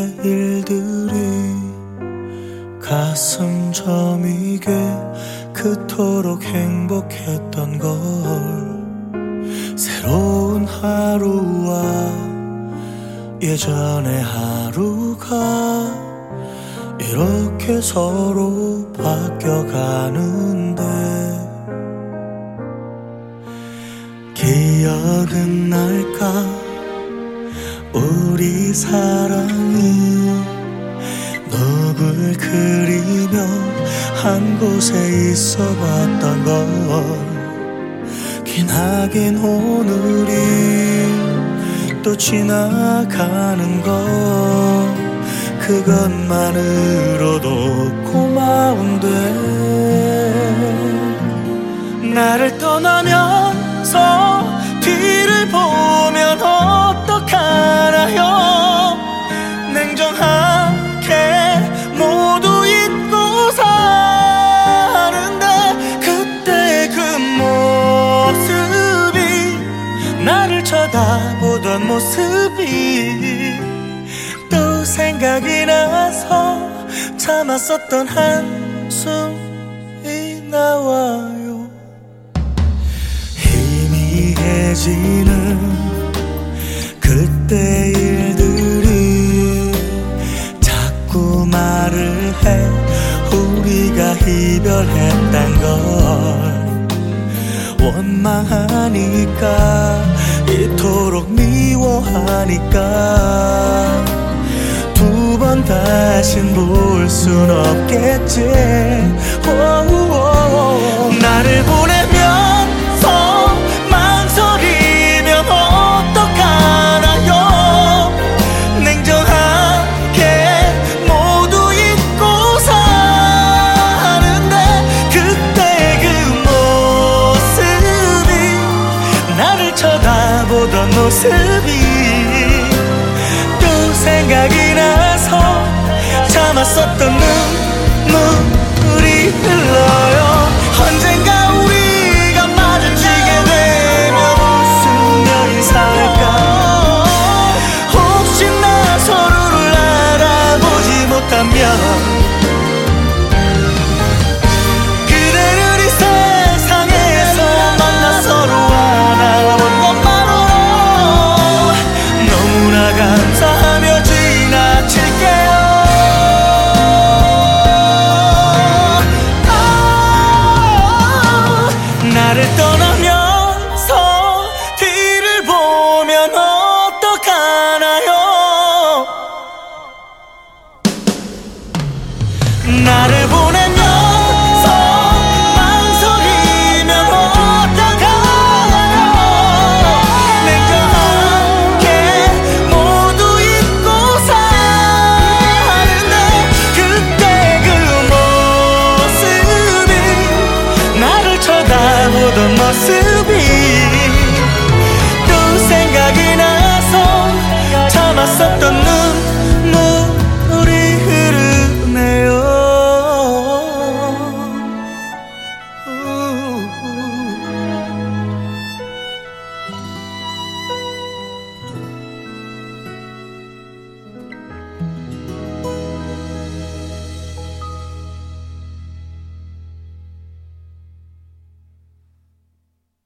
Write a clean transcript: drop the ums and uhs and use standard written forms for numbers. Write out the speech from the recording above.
일들이 가슴 저미게 그토록 행복했던 걸. 새로운 하루와 예전의 하루가 이렇게 서로 바뀌어가는데, 기억은 날까 우리 사랑이 누굴 그리며 한 곳에 있어 봤던 걸. 기나긴 오늘이 또 지나가는 것, 그것만으로도 고마운데, 나를 떠나면서 뒤를 보면 어떡하나요. 냉정하게 모두 잊고 사는데, 그때 그 모습이, 나를 쳐다보던 모습이 또 생각이 나서 참았었던 한숨이 나와요. 희미해지는 그때 일들이 자꾸 말을 해 우리가 이별했단 걸. 원망하니까 이토록 미워하니까 두 번 다신 볼 순 없겠지. 나를 보내면서 망설이면 어떡하나요. 냉정하게 모두 잊고 사는데, 그때 그 모습이, 나를 쳐다보던 모습이 또 생각이 나서 참았었던 눈물이 흘러요.